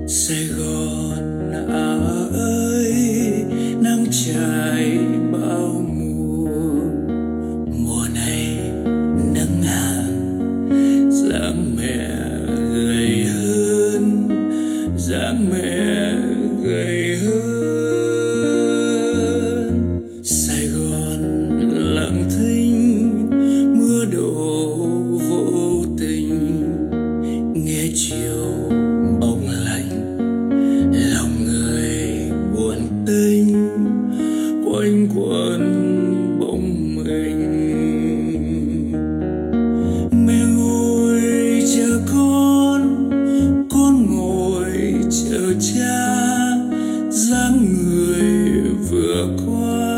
Sài Gòn ơi, nắng trải bao mùa. Mùa này nắng hạn, dáng mẹ gầy hơn, dáng mẹ gầy hơn. Sài Gòn lặng thinh, mưa đổ vô tình, nghe chiều bóng lạnh, lòng người buồn tênh, quanh quẩn bóng mình. Mẹ ngồi chờ con ngồi chờ cha, dáng người vừa qua.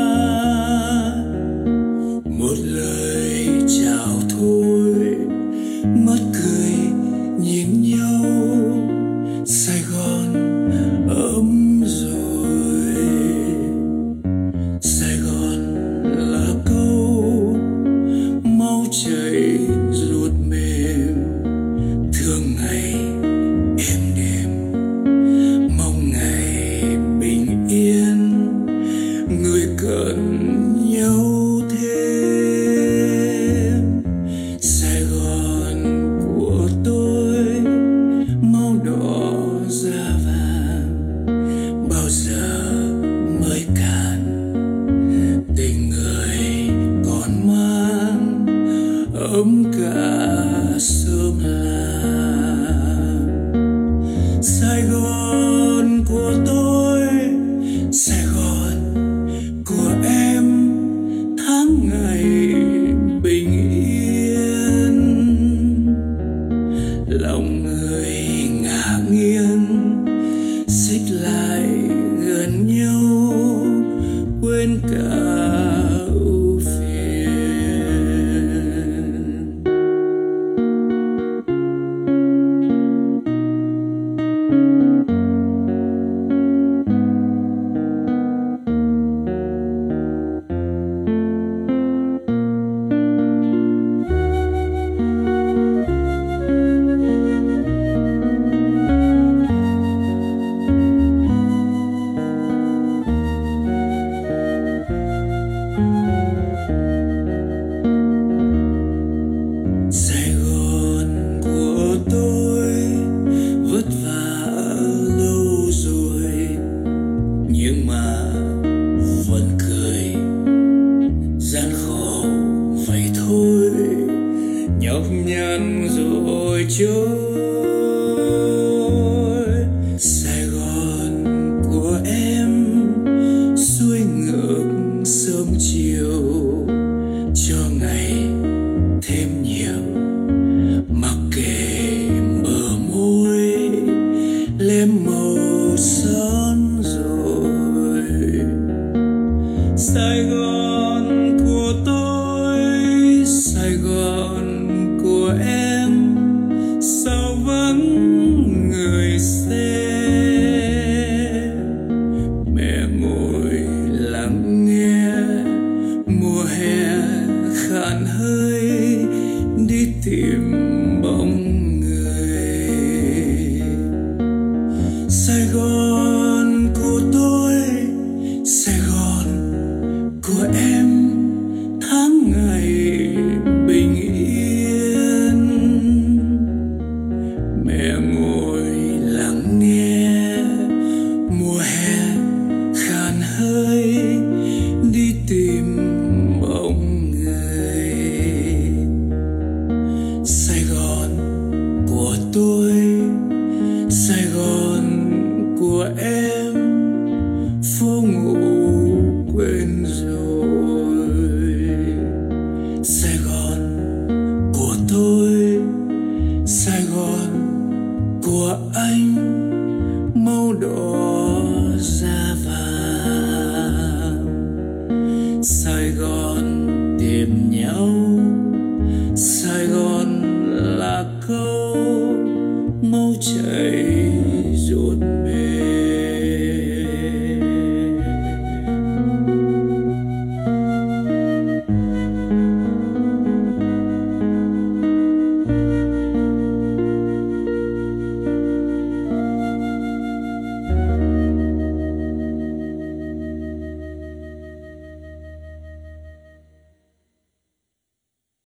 Một lời chào thôi, mắt cười nhìn nhau. Sài Gòn ấm rồi. Sài Gòn là câu máu chảy ruột mềm, thương ngày êm đềm, mong ngày bình yên, người cần nhau thêm. Sài Gòn của tôi máu đỏ da vàng, bao giờ mới cạn, tình người còn mang ấm cả xóm làng. Sài Gòn của tôi, Sài Gòn của em, tháng ngày bình yên, lòng người ngả nghiêng, xích lại gần nhau, quên cả ưu phiền. Sài Gòn của tôi vất vả lâu rồi, nhưng mà vẫn cười, gian khổ vậy thôi, nhọc nhằn rồi trôi. Sài Gòn của em xuôi ngược sớm chiều, cho ngày thêm nhiều, mặc kệ bờ môi lem màu son rồi. Sài Gòn của tôi, Sài Gòn của em, sao vắng người xem. Mẹ ngồi lắng nghe, mùa hè khàn hơi, đi tìm bóng người. Sài Gòn của tôi, Sài Gòn của em, tháng ngày bình yên. Mẹ ngồi lắng nghe, mùa hè khàn hơi, đi tìm bóng người. Sài Gòn của tôi, Sài Gòn của em.